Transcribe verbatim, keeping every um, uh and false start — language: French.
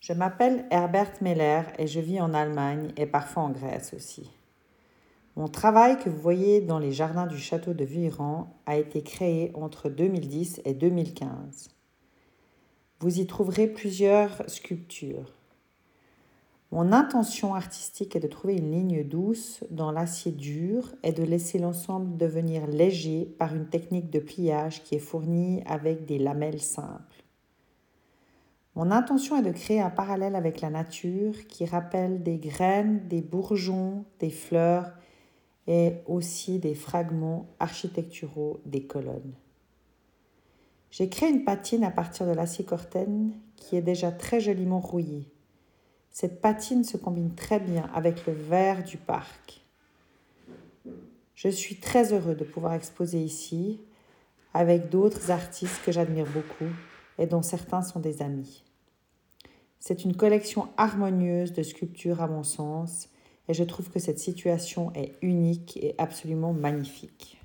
Je m'appelle Herbert Meller et je vis en Allemagne et parfois en Grèce aussi. Mon travail que vous voyez dans les jardins du château de Vuillerans a été créé entre deux mille dix et deux mille quinze. Vous y trouverez plusieurs sculptures. Mon intention artistique est de trouver une ligne douce dans l'acier dur et de laisser l'ensemble devenir léger par une technique de pliage qui est fournie avec des lamelles simples. Mon intention est de créer un parallèle avec la nature qui rappelle des graines, des bourgeons, des fleurs et aussi des fragments architecturaux des colonnes. J'ai créé une patine à partir de l'acier Corten qui est déjà très joliment rouillé. Cette patine se combine très bien avec le vert du parc. Je suis très heureux de pouvoir exposer ici avec d'autres artistes que j'admire beaucoup et dont certains sont des amis. C'est une collection harmonieuse de sculptures à mon sens et je trouve que cette situation est unique et absolument magnifique.